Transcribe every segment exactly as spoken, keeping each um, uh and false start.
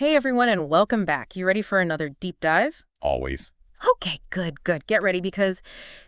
Hey everyone, and welcome back. You ready for another deep dive? Always. Okay, good, good. Get ready because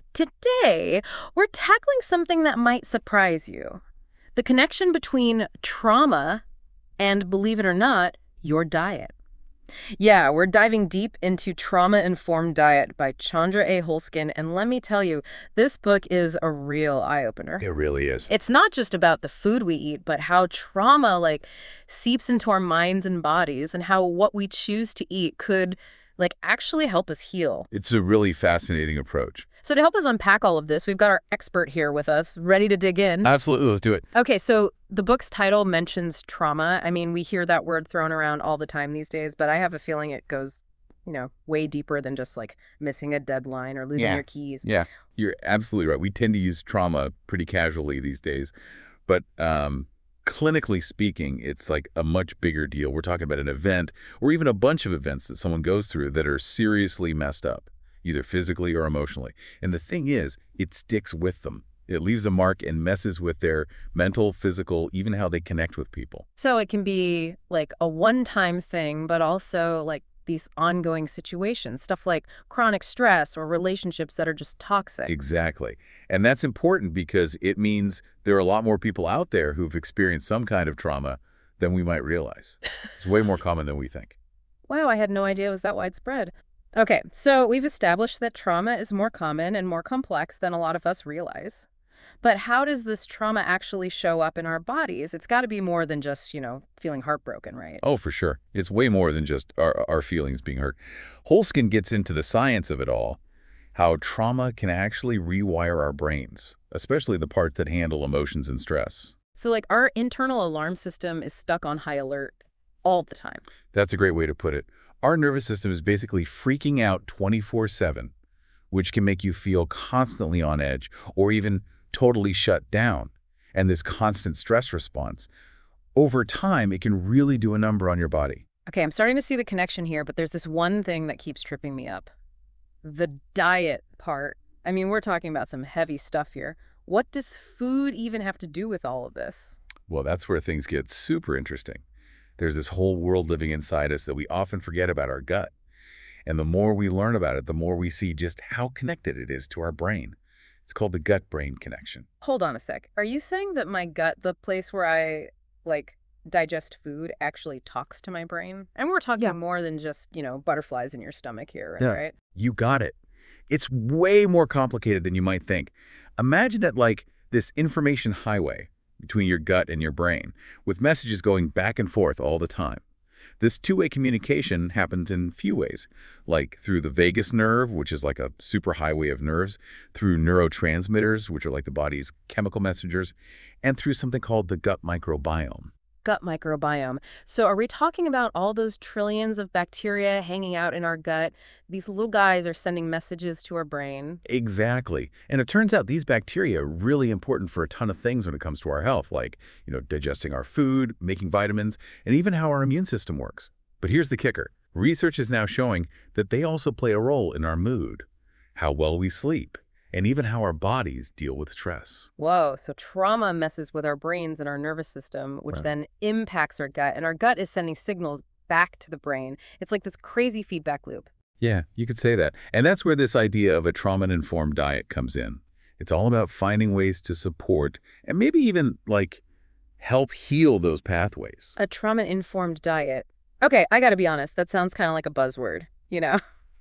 today we're tackling something that might surprise you. The connection between trauma and, believe it or not, your diet. Yeah, we're diving deep into Trauma-Informed Diet by Chandra A. Holskin, and let me tell you, this book is a real eye-opener. It really is. It's not just about the food we eat, but how trauma, like, seeps into our minds and bodies, and how what we choose to eat could, like, actually help us heal. It's a really fascinating approach. So to help us unpack all of this, we've got our expert here with us, ready to dig in. Absolutely. Let's do it. Okay, so the book's title mentions trauma. I mean, we hear that word thrown around all the time these days, but I have a feeling it goes, you know, way deeper than just like missing a deadline or losing Yeah. your keys. Yeah, you're absolutely right. We tend to use trauma pretty casually these days, but um, clinically speaking, it's like a much bigger deal. We're talking about an event or even a bunch of events that someone goes through that are seriously messed up, either physically or emotionally. And the thing is, it sticks with them. It leaves a mark and messes with their mental, physical, even how they connect with people. So it can be like a one-time thing, but also like these ongoing situations, stuff like chronic stress or relationships that are just toxic. Exactly. And that's important because it means there are a lot more people out there who've experienced some kind of trauma than we might realize. It's way more common than we think. Wow, I had no idea it was that widespread. Okay, so we've established that trauma is more common and more complex than a lot of us realize. But how does this trauma actually show up in our bodies? It's got to be more than just, you know, feeling heartbroken, right? Oh, for sure. It's way more than just our, our feelings being hurt. Holskin gets into the science of it all, how trauma can actually rewire our brains, especially the parts that handle emotions and stress. So, like, our internal alarm system is stuck on high alert all the time. That's a great way to put it. Our nervous system is basically freaking out twenty-four seven, which can make you feel constantly on edge or even totally shut down. And this constant stress response, over time, it can really do a number on your body. Okay, I'm starting to see the connection here, but there's this one thing that keeps tripping me up. The diet part. I mean, we're talking about some heavy stuff here. What does food even have to do with all of this? Well, that's where things get super interesting. There's this whole world living inside us that we often forget about our gut. And the more we learn about it, the more we see just how connected it is to our brain. It's called the gut-brain connection. Hold on a sec. Are you saying that my gut, the place where I, like, digest food, actually talks to my brain? And we're talking Yeah. more than just, you know, butterflies in your stomach here, Yeah. right? You got it. It's way more complicated than you might think. Imagine it like this information highway between your gut and your brain, with messages going back and forth all the time. This two-way communication happens in few ways, like through the vagus nerve, which is like a superhighway of nerves, through neurotransmitters, which are like the body's chemical messengers, and through something called the gut microbiome. Gut microbiome. So are we talking about all those trillions of bacteria hanging out in our gut? These little guys are sending messages to our brain. Exactly. And it turns out these bacteria are really important for a ton of things when it comes to our health, like, you know, digesting our food, making vitamins, and even how our immune system works. But here's the kicker. Research is now showing that they also play a role in our mood, how well we sleep, and even how our bodies deal with stress. Whoa, so trauma messes with our brains and our nervous system, which Right. then impacts our gut, and our gut is sending signals back to the brain. It's like this crazy feedback loop. Yeah, you could say that. And that's where this idea of a trauma-informed diet comes in. It's all about finding ways to support and maybe even, like, help heal those pathways. A trauma-informed diet. Okay, I gotta be honest, that sounds kind of like a buzzword, you know?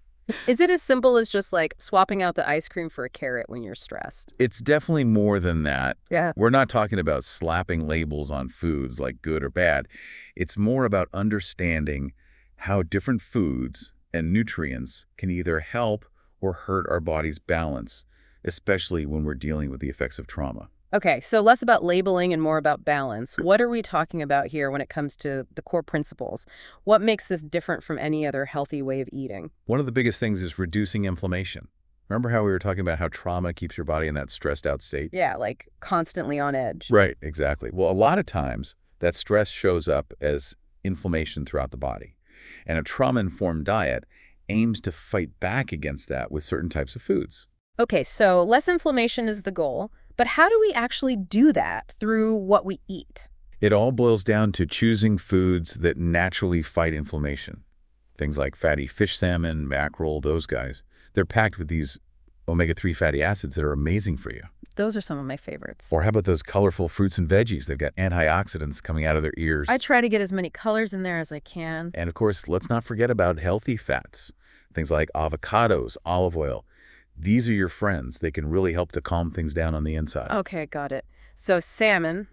Is it as simple as just like swapping out the ice cream for a carrot when you're stressed? It's definitely more than that. Yeah. We're not talking about slapping labels on foods like good or bad. It's more about understanding how different foods and nutrients can either help or hurt our body's balance, especially when we're dealing with the effects of trauma. Okay, so less about labeling and more about balance. What are we talking about here when it comes to the core principles? What makes this different from any other healthy way of eating? One of the biggest things is reducing inflammation. Remember how we were talking about how trauma keeps your body in that stressed out state? Yeah, like constantly on edge. Right, exactly. Well, a lot of times that stress shows up as inflammation throughout the body. And a trauma-informed diet aims to fight back against that with certain types of foods. Okay, so less inflammation is the goal, but how do we actually do that through what we eat? It all boils down to choosing foods that naturally fight inflammation. Things like fatty fish salmon, mackerel, those guys. They're packed with these omega three fatty acids that are amazing for you. Those are some of my favorites. Or how about those colorful fruits and veggies? They've got antioxidants coming out of their ears. I try to get as many colors in there as I can. And of course, let's not forget about healthy fats. Things like avocados, olive oil. These are your friends. They can really help to calm things down on the inside. Okay, got it. So salmon,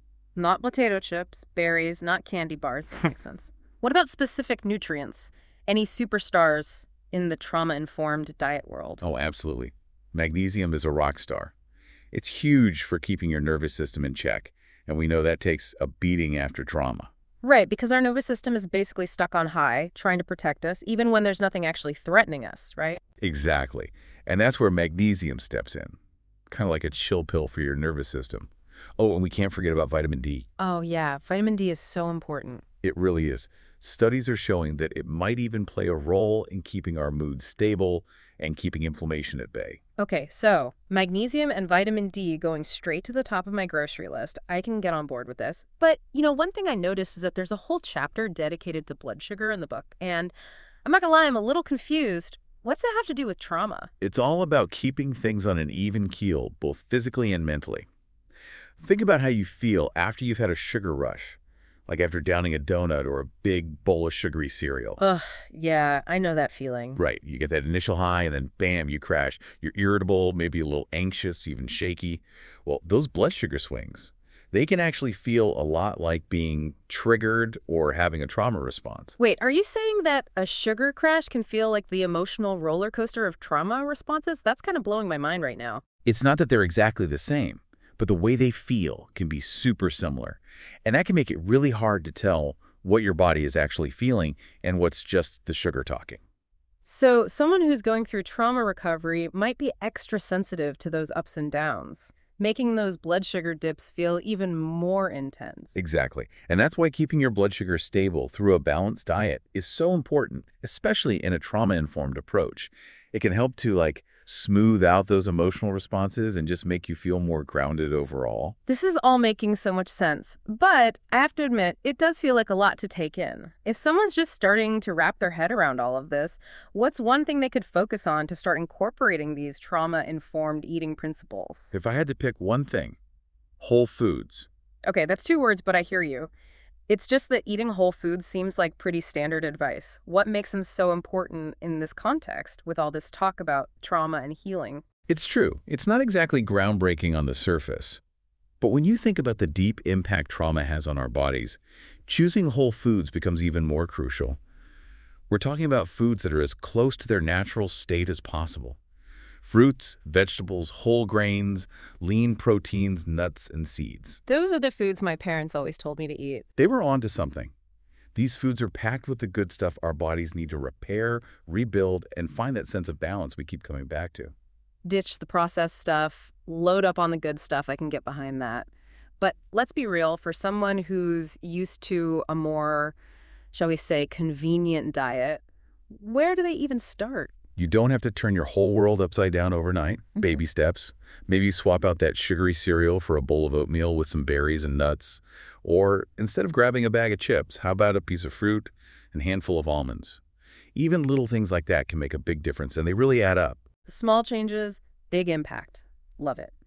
not potato chips, berries, not candy bars. That makes sense. What about specific nutrients? Any superstars in the trauma-informed diet world? Oh, absolutely. Magnesium is a rock star. It's huge for keeping your nervous system in check, and we know that takes a beating after trauma. Right, because our nervous system is basically stuck on high, trying to protect us, even when there's nothing actually threatening us, right? Exactly. And that's where magnesium steps in, kind of like a chill pill for your nervous system. Oh, and we can't forget about vitamin D. Oh, yeah. Vitamin D is so important. It really is. Studies are showing that it might even play a role in keeping our mood stable and keeping inflammation at bay. Okay, so magnesium and vitamin D going straight to the top of my grocery list. I can get on board with this. But, you know, one thing I noticed is that there's a whole chapter dedicated to blood sugar in the book. And I'm not gonna lie, I'm a little confused. What's that have to do with trauma? It's all about keeping things on an even keel, both physically and mentally. Think about how you feel after you've had a sugar rush, like after downing a donut or a big bowl of sugary cereal. Ugh, yeah, I know that feeling. Right. You get that initial high and then bam, you crash. You're irritable, maybe a little anxious, even shaky. Well, those blood sugar swings, they can actually feel a lot like being triggered or having a trauma response. Wait, are you saying that a sugar crash can feel like the emotional roller coaster of trauma responses? That's kind of blowing my mind right now. It's not that they're exactly the same, but the way they feel can be super similar. And that can make it really hard to tell what your body is actually feeling and what's just the sugar talking. So someone who's going through trauma recovery might be extra sensitive to those ups and downs, making those blood sugar dips feel even more intense. Exactly. And that's why keeping your blood sugar stable through a balanced diet is so important, especially in a trauma-informed approach. It can help to, like, smooth out those emotional responses and just make you feel more grounded overall. This is all making so much sense, but I have to admit, it does feel like a lot to take in. If someone's just starting to wrap their head around all of this, what's one thing they could focus on to start incorporating these trauma-informed eating principles? If I had to pick one thing, whole foods. Okay, that's two words, but I hear you. It's just that eating whole foods seems like pretty standard advice. What makes them so important in this context with all this talk about trauma and healing? It's true. It's not exactly groundbreaking on the surface. But when you think about the deep impact trauma has on our bodies, choosing whole foods becomes even more crucial. We're talking about foods that are as close to their natural state as possible. Fruits, vegetables, whole grains, lean proteins, nuts, and seeds. Those are the foods my parents always told me to eat. They were on to something. These foods are packed with the good stuff our bodies need to repair, rebuild, and find that sense of balance we keep coming back to. Ditch the processed stuff, load up on the good stuff. I can get behind that. But let's be real, for someone who's used to a more, shall we say, convenient diet, where do they even start? You don't have to turn your whole world upside down overnight. Mm-hmm. Baby steps. Maybe swap out that sugary cereal for a bowl of oatmeal with some berries and nuts. Or instead of grabbing a bag of chips, how about a piece of fruit and a handful of almonds? Even little things like that can make a big difference, and they really add up. Small changes, big impact. Love it.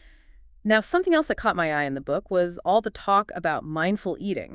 Now, something else that caught my eye in the book was all the talk about mindful eating.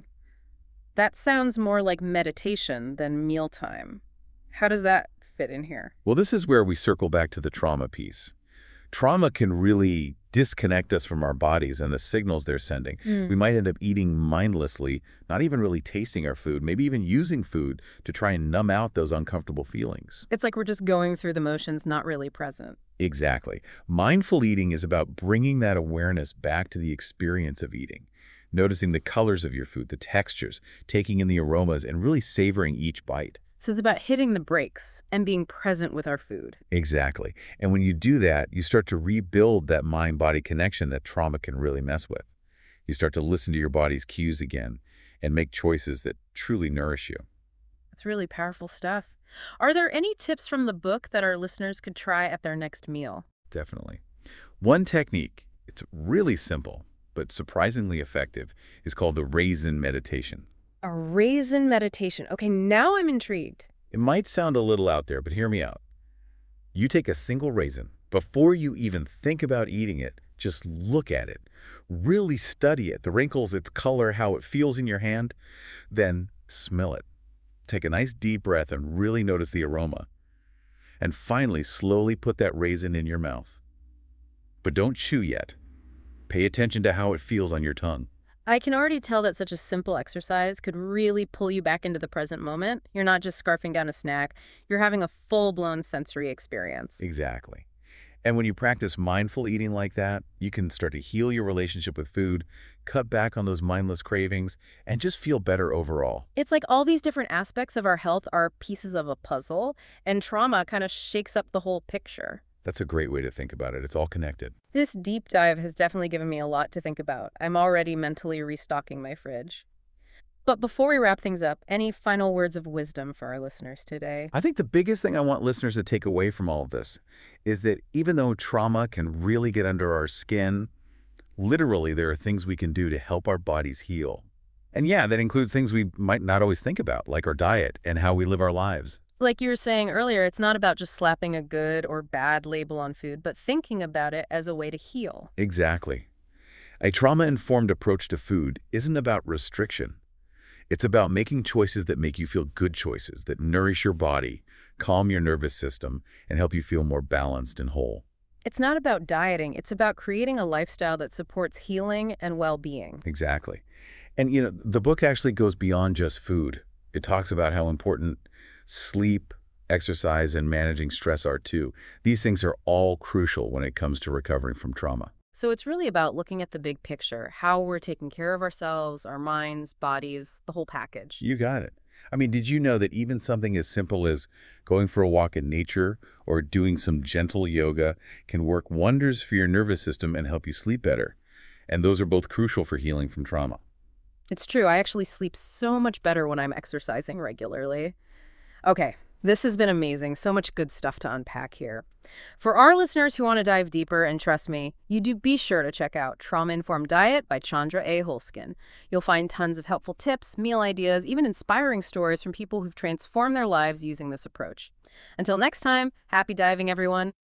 That sounds more like meditation than mealtime. How does that fit in here? Well, this is where we circle back to the trauma piece. Trauma can really disconnect us from our bodies and the signals they're sending. Mm. We might end up eating mindlessly, not even really tasting our food, maybe even using food to try and numb out those uncomfortable feelings. It's like we're just going through the motions, not really present. Exactly. Mindful eating is about bringing that awareness back to the experience of eating, noticing the colors of your food, the textures, taking in the aromas, and really savoring each bite. So it's about hitting the brakes and being present with our food. Exactly. And when you do that, you start to rebuild that mind-body connection that trauma can really mess with. You start to listen to your body's cues again and make choices that truly nourish you. That's really powerful stuff. Are there any tips from the book that our listeners could try at their next meal? Definitely. One technique, it's really simple, but surprisingly effective, is called the raisin meditation. A raisin meditation. Okay, now I'm intrigued. It might sound a little out there, but hear me out. You take a single raisin. Before you even think about eating it, just look at it. Really study it, the wrinkles, its color, how it feels in your hand. Then smell it. Take a nice deep breath and really notice the aroma. And finally, slowly put that raisin in your mouth. But don't chew yet. Pay attention to how it feels on your tongue. I can already tell that such a simple exercise could really pull you back into the present moment. You're not just scarfing down a snack. You're having a full-blown sensory experience. Exactly. And when you practice mindful eating like that, you can start to heal your relationship with food, cut back on those mindless cravings, and just feel better overall. It's like all these different aspects of our health are pieces of a puzzle, and trauma kind of shakes up the whole picture. That's a great way to think about it. It's all connected. This deep dive has definitely given me a lot to think about. I'm already mentally restocking my fridge. But before we wrap things up, any final words of wisdom for our listeners today? I think the biggest thing I want listeners to take away from all of this is that even though trauma can really get under our skin, literally there are things we can do to help our bodies heal. And yeah, that includes things we might not always think about, like our diet and how we live our lives. Like you were saying earlier, it's not about just slapping a good or bad label on food, but thinking about it as a way to heal. Exactly. A trauma-informed approach to food isn't about restriction. It's about making choices that make you feel good choices, that nourish your body, calm your nervous system, and help you feel more balanced and whole. It's not about dieting. It's about creating a lifestyle that supports healing and well-being. Exactly. And, you know, the book actually goes beyond just food. It talks about how important sleep, exercise, and managing stress are too. These things are all crucial when it comes to recovering from trauma. So it's really about looking at the big picture, how we're taking care of ourselves, our minds, bodies, the whole package. You got it. I mean, did you know that even something as simple as going for a walk in nature or doing some gentle yoga can work wonders for your nervous system and help you sleep better? And those are both crucial for healing from trauma. It's true. I actually sleep so much better when I'm exercising regularly. Okay, this has been amazing. So much good stuff to unpack here. For our listeners who want to dive deeper, and trust me, you do be sure to check out Trauma-Informed Diet by Chandra A. Holskin. You'll find tons of helpful tips, meal ideas, even inspiring stories from people who've transformed their lives using this approach. Until next time, happy diving, everyone.